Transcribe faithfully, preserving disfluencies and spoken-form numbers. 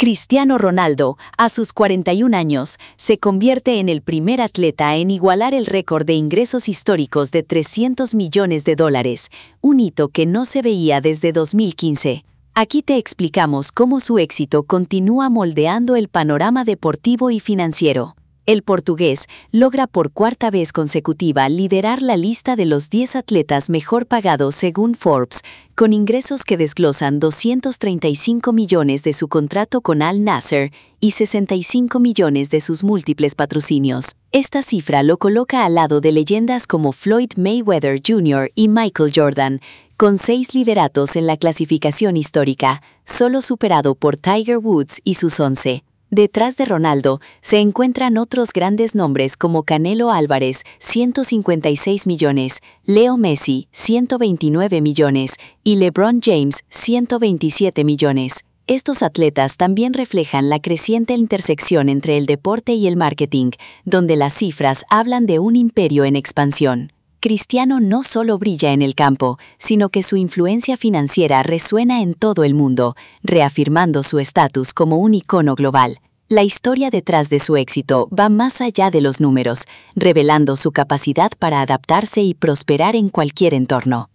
Cristiano Ronaldo, a sus cuarenta y un años, se convierte en el primer atleta en igualar el récord de ingresos históricos de trescientos millones de dólares, un hito que no se veía desde dos mil quince. Aquí te explicamos cómo su éxito continúa moldeando el panorama deportivo y financiero. El portugués logra por cuarta vez consecutiva liderar la lista de los diez atletas mejor pagados según Forbes, con ingresos que desglosan doscientos treinta y cinco millones de su contrato con Al Nassr y sesenta y cinco millones de sus múltiples patrocinios. Esta cifra lo coloca al lado de leyendas como Floyd Mayweather junior y Michael Jordan, con seis lideratos en la clasificación histórica, solo superado por Tiger Woods y sus once. Detrás de Ronaldo se encuentran otros grandes nombres como Canelo Álvarez, ciento cincuenta y seis millones, Leo Messi, ciento veintinueve millones y LeBron James, ciento veintisiete millones. Estos atletas también reflejan la creciente intersección entre el deporte y el marketing, donde las cifras hablan de un imperio en expansión. Cristiano no solo brilla en el campo, sino que su influencia financiera resuena en todo el mundo, reafirmando su estatus como un icono global. La historia detrás de su éxito va más allá de los números, revelando su capacidad para adaptarse y prosperar en cualquier entorno.